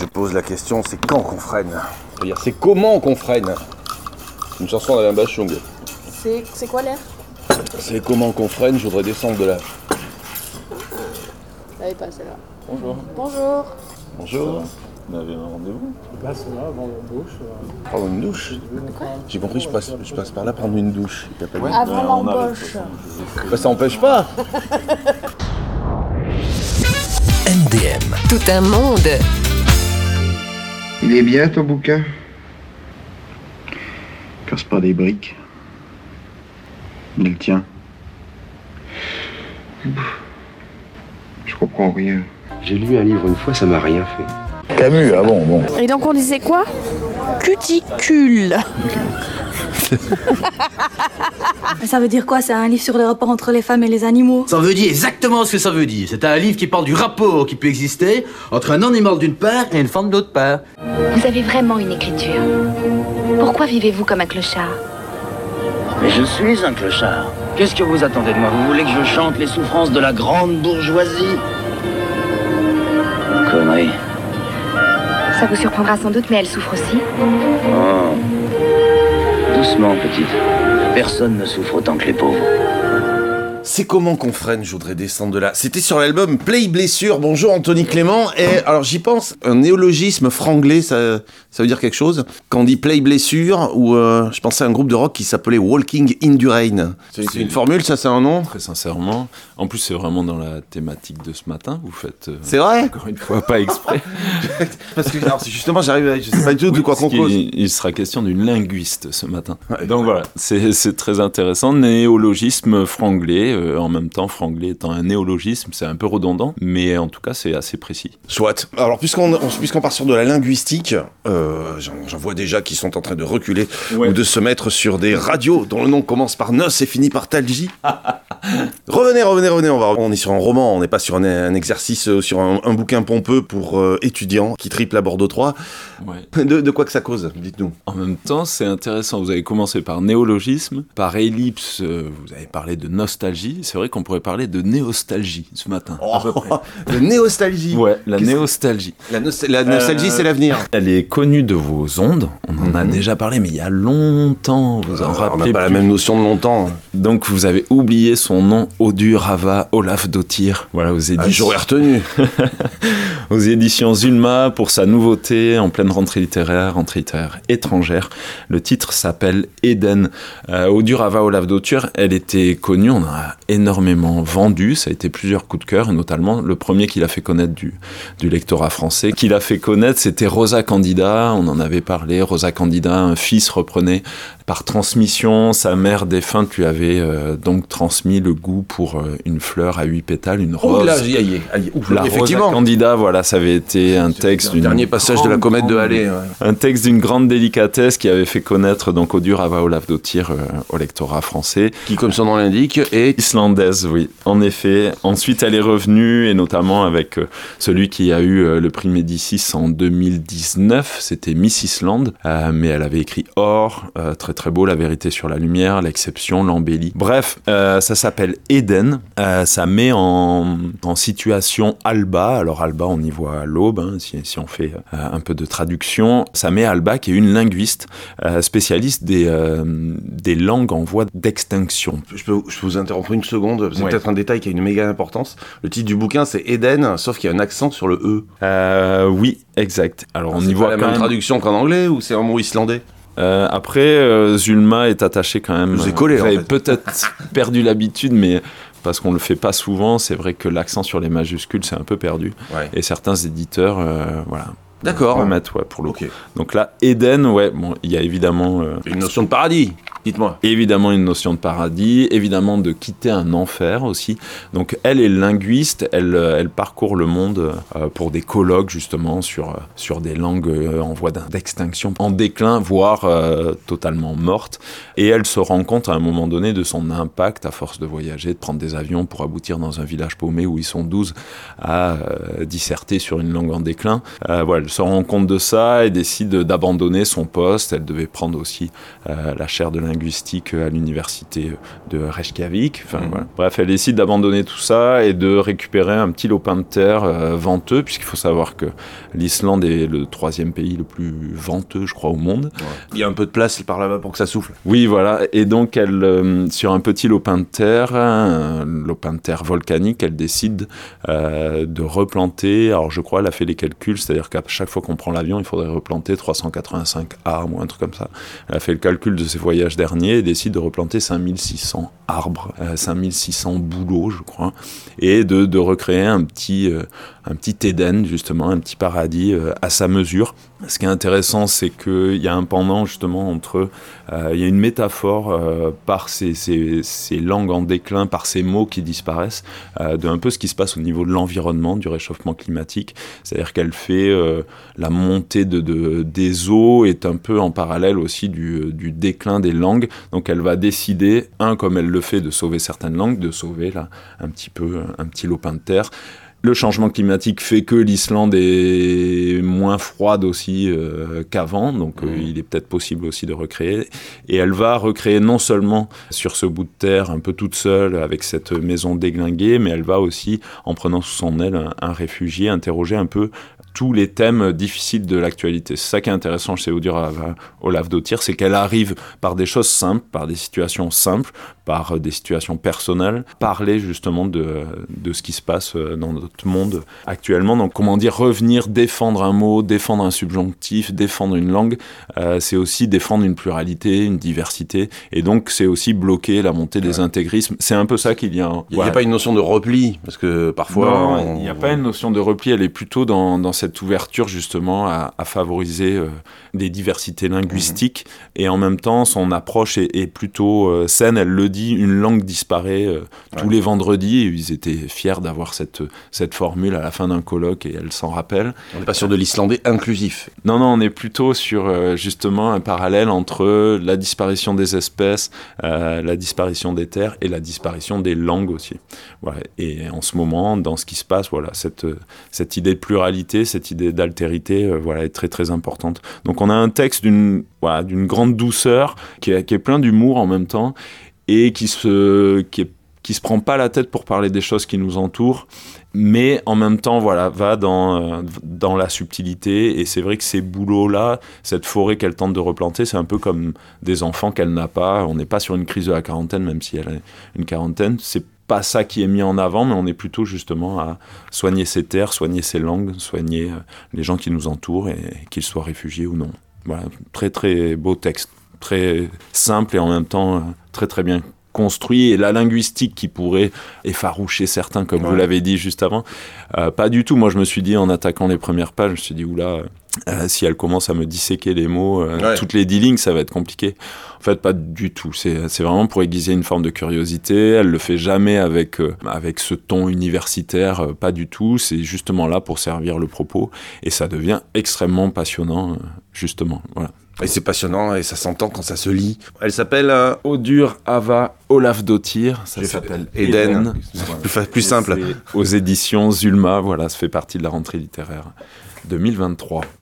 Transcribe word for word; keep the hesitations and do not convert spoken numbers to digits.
je pose la question, c'est quand qu'on freine? C'est-à-dire, c'est comment qu'on freine? Une chanson d'Alain Bachung. C'est, c'est quoi l'air? C'est comment qu'on freine, je voudrais descendre de là. Allez, pas celle-là. Bonjour. Bonjour. Bonjour. Vous avez un rendez-vous? Là, c'est là, avant la douche. Euh, Prendre une douche? J'ai compris, je passe, je passe par là prendre une douche. Il t'a pas dit. Avant Ouais, on arrive, l'embauche. de toute façon. Bah, ça empêche pas. M D M. Tout un monde. Il est bien ton bouquin? Casse pas des briques. Il le tient. Je comprends rien. J'ai lu un livre une fois, ça m'a rien fait. Camus, ah bon, bon. Et donc on disait quoi? Cuticule. Ça veut dire quoi? C'est un livre sur le rapport entre les femmes et les animaux? Ça veut dire exactement ce que ça veut dire. C'est un livre qui parle du rapport qui peut exister entre un animal d'une part et une femme d'autre part. Vous avez vraiment une écriture. Pourquoi vivez-vous comme un clochard? Mais je suis un clochard. Qu'est-ce que vous attendez de moi? Vous voulez que je chante les souffrances de la grande bourgeoisie? Connerie. Ça vous surprendra sans doute, mais elle souffre aussi. Oh. Doucement, petite. Personne ne souffre autant que les pauvres. C'est comment qu'on freine, je voudrais descendre de là. C'était sur l'album Play Blessure. Bonjour Anthony Clément. Et alors j'y pense, un néologisme franglais, ça, ça veut dire quelque chose? Quand on dit Play Blessure, ou euh, je pensais à un groupe de rock qui s'appelait Walking in the Rain. C'est, c'est une formule, ça, c'est un nom? Très sincèrement. En plus, c'est vraiment dans la thématique de ce matin. Vous faites. Euh, c'est vrai? Encore une fois, pas exprès. Parce que alors, c'est justement, j'arrive à, je sais pas du tout de quoi qu'on cause. Il, il sera question d'une linguiste ce matin. Ouais. Donc voilà, c'est, c'est très intéressant. Néologisme franglais. Euh, en même temps, franglais étant un néologisme, c'est un peu redondant, mais en tout cas, c'est assez précis. Soit. Alors, puisqu'on, on, puisqu'on part sur de la linguistique, euh, j'en, j'en vois déjà qui sont en train de reculer ouais. ou de se mettre sur des radios dont le nom commence par Noce et finit par Talgi. revenez, revenez, revenez. On, va, on est sur un roman, on n'est pas sur un, un exercice, euh, sur un, un bouquin pompeux pour euh, étudiants qui triple à Bordeaux trois. Ouais. De, de quoi que ça cause, dites-nous. En même temps, c'est intéressant. Vous avez commencé par néologisme, par ellipse, euh, vous avez parlé de nostalgie. C'est vrai qu'on pourrait parler de néostalgie ce matin. Oh, à peu près. De néostalgie. Ouais, la Qu'est-ce néostalgie. La, no- la nostalgie, euh, c'est l'avenir. Elle est connue de vos ondes. On en mm-hmm. a déjà parlé, mais il y a longtemps. Vous en euh, rappelez On n'a pas plus. la même notion de longtemps. Donc, vous avez oublié son nom, Audu Rava Olafsdottir. Voilà, aux éditions. Ah, j'aurais retenu. Aux éditions Zulma, pour sa nouveauté en pleine rentrée littéraire, rentrée littéraire étrangère. Le titre s'appelle Eden. Euh, Audu Rava Olafsdottir, elle était connue. On a énormément vendu, ça a été plusieurs coups de cœur, et notamment le premier qu'il a fait connaître du, du lectorat français, qu'il a fait connaître, c'était Rosa Candida, on en avait parlé, Rosa Candida, un fils reprenait par transmission, sa mère défunte lui avait euh, donc transmis le goût pour euh, une fleur à huit pétales, une rose. Oh là, y est, y est. Ouf, la effectivement. Rosa Candida, voilà, ça avait été un texte... Le dernier passage grande, de la comète grande, de Halley. Ouais. Un texte d'une grande délicatesse qui avait fait connaître donc Audu Rava Olafsdottir euh, au lectorat français. Qui, comme son nom l'indique, est... islandaise, oui, en effet. Ensuite, elle est revenue, et notamment avec euh, celui qui a eu euh, le prix Médicis en deux mille dix-neuf, c'était Miss Islande, euh, mais elle avait écrit Or, euh, très très beau, La vérité sur la lumière, L'exception, L'embellie. Bref, euh, ça s'appelle Eden, euh, ça met en, en situation Alba, alors Alba on y voit l'aube, hein, si, si on fait euh, un peu de traduction, ça met Alba qui est une linguiste, euh, spécialiste des, euh, des langues en voie d'extinction. Je peux, je peux vous interrompre une seconde, c'est ouais. peut-être un détail qui a une méga importance. Le titre du bouquin c'est Eden, sauf qu'il y a un accent sur le E. Euh, oui, exact. Alors, Alors on y voit la quand même même... traduction qu'en anglais ou c'est un mot islandais? Euh, après, euh, Zulma est attaché quand même. Je vous ai collé, Vous en avez fait. peut-être perdu l'habitude, mais parce qu'on le fait pas souvent, c'est vrai que l'accent sur les majuscules c'est un peu perdu. Ouais. Et certains éditeurs, euh, voilà. D'accord. Remettre, ouais, pour le okay. coup. Donc là, Eden, ouais, bon, il y a évidemment euh, une notion de paradis. Dites-moi. Évidemment une notion de paradis, évidemment de quitter un enfer aussi. Donc elle est linguiste, elle, elle parcourt le monde euh, pour des colloques justement sur, sur des langues euh, en voie d'extinction, en déclin, voire euh, totalement mortes. Et elle se rend compte à un moment donné de son impact à force de voyager, de prendre des avions pour aboutir dans un village paumé où ils sont douze à euh, disserter sur une langue en déclin. Euh, voilà, elle se rend compte de ça et décide d'abandonner son poste. Elle devait prendre aussi euh, la chaire de linguistique à l'université de Reykjavik. Enfin, mmh. voilà. Bref, elle décide d'abandonner tout ça et de récupérer un petit lopin de terre euh, venteux, puisqu'il faut savoir que l'Islande est le troisième pays le plus venteux, je crois, au monde. Ouais. Il y a un peu de place par là-bas pour que ça souffle. Oui, voilà. Et donc, elle, euh, sur un petit lopin de terre, un lopin de terre volcanique, elle décide euh, de replanter. Alors, je crois, elle a fait les calculs, c'est-à-dire qu'à chaque fois qu'on prend l'avion, il faudrait replanter trois cent quatre-vingt-cinq arbres ou un truc comme ça. Elle a fait le calcul de ses voyages derniers et décide de replanter cinq mille six cents arbres, euh, cinq mille six cents bouleaux, je crois, et de, de recréer un petit, euh, un petit Éden, justement, un petit paradis euh, à sa mesure. Ce qui est intéressant, c'est qu'il y a un pendant, justement, entre... Euh, il y a une métaphore euh, par ces, ces, ces langues en déclin, par ces mots qui disparaissent, euh, de un peu ce qui se passe au niveau de l'environnement, du réchauffement climatique. C'est-à-dire qu'elle fait euh, la montée de, de, des eaux est un peu en parallèle aussi du, du déclin des langues. Donc elle va décider, un, comme elle le fait, de sauver certaines langues, de sauver là, un petit peu un petit lopin de terre. Le changement climatique fait que l'Islande est moins froide aussi euh, qu'avant, donc euh, mmh. il est peut-être possible aussi de recréer. Et elle va recréer non seulement sur ce bout de terre, un peu toute seule, avec cette maison déglinguée, mais elle va aussi, en prenant sous son aile un, un réfugié, interroger un peu tous les thèmes difficiles de l'actualité. C'est ça qui est intéressant chez Ólafsdóttir, c'est qu'elle arrive par des choses simples, par des situations simples, par des situations personnelles, parler justement de, de ce qui se passe dans notre monde actuellement. Donc comment dire, revenir, défendre un mot, défendre un subjonctif, défendre une langue, euh, c'est aussi défendre une pluralité, une diversité, et donc c'est aussi bloquer la montée des ouais. intégrismes. C'est un peu ça qu'il y a. Il n'y a, ouais. a pas une notion de repli, parce que parfois... Non, il n'y on... a pas une notion de repli, elle est plutôt dans, dans cette ouverture justement à, à favoriser euh, des diversités linguistiques, mmh. et en même temps son approche est, est plutôt euh, saine. Elle le dit, une langue disparaît euh, tous ouais. les vendredis, et ils étaient fiers d'avoir cette, cette formule à la fin d'un colloque, et elle s'en rappelle. On n'est pas sur de l'islandais inclusif. Non, non, on est plutôt sur euh, justement un parallèle entre la disparition des espèces, euh, la disparition des terres et la disparition des langues aussi. Voilà. Et en ce moment, dans ce qui se passe, voilà, cette, cette idée de pluralité, cette idée d'altérité, euh, voilà, est très très importante. Donc on a un texte d'une, voilà, d'une grande douceur, qui est, qui est plein d'humour en même temps, et qui se, qui est, qui se prend pas la tête pour parler des choses qui nous entourent, mais en même temps, voilà, va dans, euh, dans la subtilité. Et c'est vrai que ces bouleaux-là, cette forêt qu'elle tente de replanter, c'est un peu comme des enfants qu'elle n'a pas. On n'est pas sur une crise de la quarantaine, même si elle a une quarantaine. C'est pas ça qui est mis en avant, mais on est plutôt justement à soigner ses terres, soigner ses langues, soigner euh, les gens qui nous entourent, et, et qu'ils soient réfugiés ou non. Voilà, très très beau texte, très simple et en même temps euh, très très bien construit. Et la linguistique qui pourrait effaroucher certains, comme ouais. vous l'avez dit juste avant, euh, pas du tout. Moi je me suis dit, en attaquant les premières pages, je me suis dit, oula, euh, si elle commence à me disséquer les mots, euh, ouais. toutes les dix lignes, ça va être compliqué. En fait, pas du tout. C'est, c'est vraiment pour aiguiser une forme de curiosité. Elle le fait jamais avec, euh, avec ce ton universitaire, euh, pas du tout. C'est justement là pour servir le propos. Et ça devient extrêmement passionnant, euh, justement. Voilà. Et c'est passionnant, et ça s'entend quand ça se lit. Elle s'appelle euh... Odur Ava Ólafsdóttir. Ça J'ai s'appelle Eden. Eden. Plus, plus simple. Aux éditions Zulma. Voilà, ça fait partie de la rentrée littéraire deux mille vingt-trois.